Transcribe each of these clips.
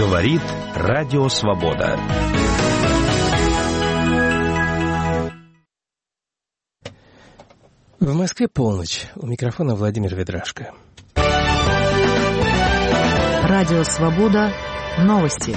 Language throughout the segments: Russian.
Говорит Радио Свобода. В Москве полночь. У микрофона Владимир Ведрашко. Радио Свобода. Новости.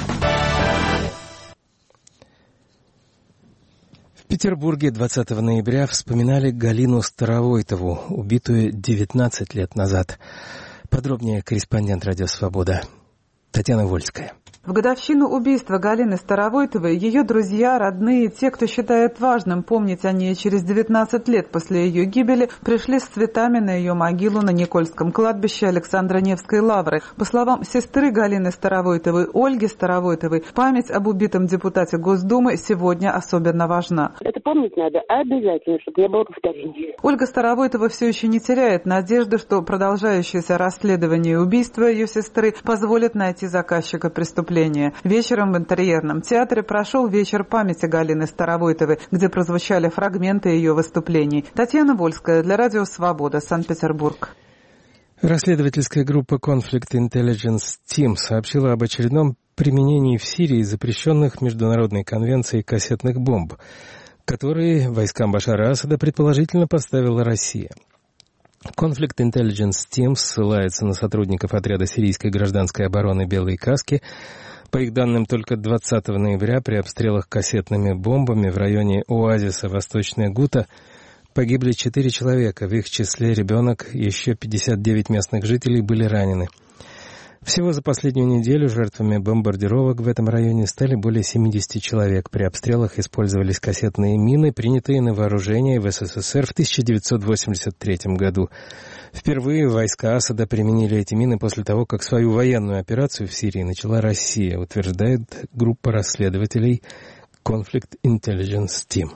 В Петербурге 20 ноября вспоминали Галину Старовойтову, убитую 19 лет назад. Подробнее корреспондент Радио Свобода Татьяна Вольская. В годовщину убийства Галины Старовойтовой ее друзья, родные, те, кто считает важным помнить о ней через 19 лет после ее гибели, пришли с цветами на ее могилу на Никольском кладбище Александра Невской лавры. По словам сестры Галины Старовойтовой, Ольги Старовойтовой, память об убитом депутате Госдумы сегодня особенно важна. Это помнить надо обязательно, чтобы не было повторения. Ольга Старовойтова все еще не теряет надежды, что продолжающееся расследование убийства ее сестры позволит найти заказчика преступления. Вечером в Интерьерном театре прошел вечер памяти Галины Старовойтовой, где прозвучали фрагменты ее выступлений. Татьяна Вольская для Радио Свобода, Санкт-Петербург. Расследовательская группа Conflict Intelligence Team сообщила об очередном применении в Сирии запрещенных Международной конвенцией кассетных бомб, которые войскам Башара Асада предположительно поставила Россия. Conflict Intelligence Team ссылается на сотрудников отряда сирийской гражданской обороны «Белые каски». По их данным, только 20 ноября при обстрелах кассетными бомбами в районе оазиса Восточная Гута погибли 4 человека, в их числе ребенок, еще 59 местных жителей были ранены. Всего за последнюю неделю жертвами бомбардировок в этом районе стали более 70 человек. При обстрелах использовались кассетные мины, принятые на вооружение в СССР в 1983 году. Впервые войска Асада применили эти мины после того, как свою военную операцию в Сирии начала Россия, утверждает группа расследователей Conflict Intelligence Team.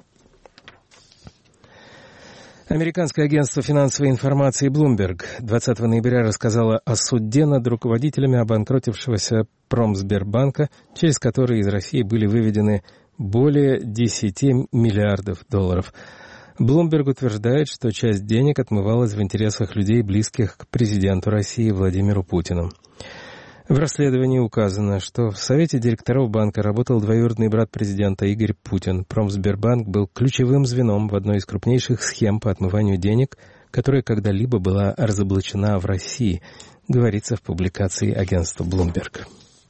Американское агентство финансовой информации Bloomberg 20 ноября рассказало о суде над руководителями обанкротившегося Промсбербанка, через который из России были выведены более 10 миллиардов долларов. Bloomberg утверждает, что часть денег отмывалась в интересах людей, близких к президенту России Владимиру Путину. В расследовании указано, что в Совете директоров банка работал двоюродный брат президента Игорь Путин. Промсбербанк был ключевым звеном в одной из крупнейших схем по отмыванию денег, которая когда-либо была разоблачена в России, говорится в публикации агентства Bloomberg.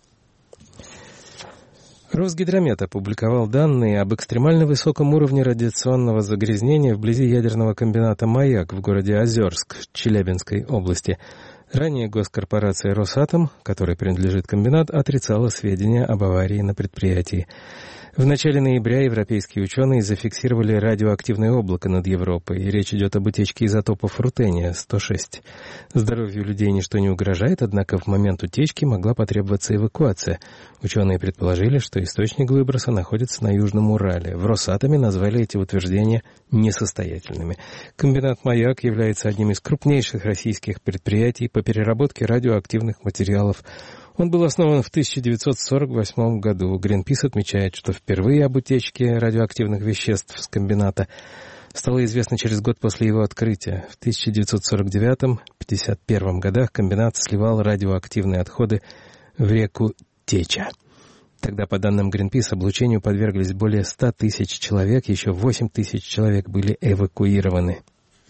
Росгидромет опубликовал данные об экстремально высоком уровне радиационного загрязнения вблизи ядерного комбината «Маяк» в городе Озерск Челябинской области. Ранее госкорпорация «Росатом», которой принадлежит комбинат, отрицала сведения об аварии на предприятии. В начале ноября европейские ученые зафиксировали радиоактивное облако над Европой. Речь идет об утечке изотопов рутения-106. Здоровью людей ничто не угрожает, однако в момент утечки могла потребоваться эвакуация. Ученые предположили, что источник выброса находится на Южном Урале. В Росатоме назвали эти утверждения несостоятельными. Комбинат «Маяк» является одним из крупнейших российских предприятий по переработке радиоактивных материалов. Он был основан в 1948 году. Greenpeace отмечает, что впервые об утечке радиоактивных веществ с комбината стало известно через год после его открытия. В 1949-1951 годах комбинат сливал радиоактивные отходы в реку Теча. Тогда, по данным Greenpeace, облучению подверглись более 100 тысяч человек, еще 8 тысяч человек были эвакуированы.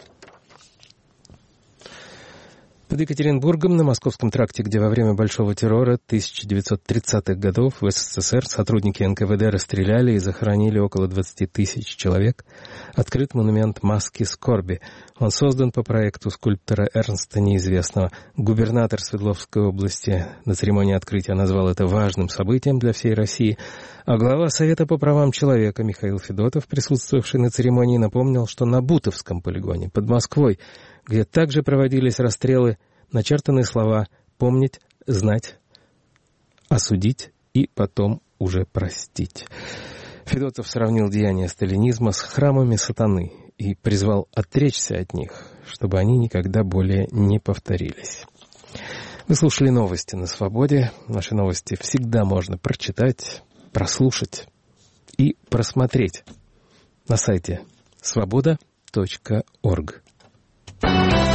Под Екатеринбургом на Московском тракте, где во время Большого террора 1930-х годов в СССР сотрудники НКВД расстреляли и захоронили около 20 тысяч человек, открыт монумент «Маски скорби». Он создан по проекту скульптора Эрнста Неизвестного. Губернатор Свердловской области на церемонии открытия назвал это важным событием для всей России, а глава Совета по правам человека Михаил Федотов, присутствовавший на церемонии, напомнил, что на Бутовском полигоне под Москвой, где также проводились расстрелы, начертаны слова «помнить», «знать», «осудить» и потом уже «простить». Федотов сравнил деяния сталинизма с храмами сатаны и призвал отречься от них, чтобы они никогда более не повторились. Вы слушали новости на Свободе. Наши новости всегда можно прочитать, прослушать и просмотреть на сайте svoboda.org.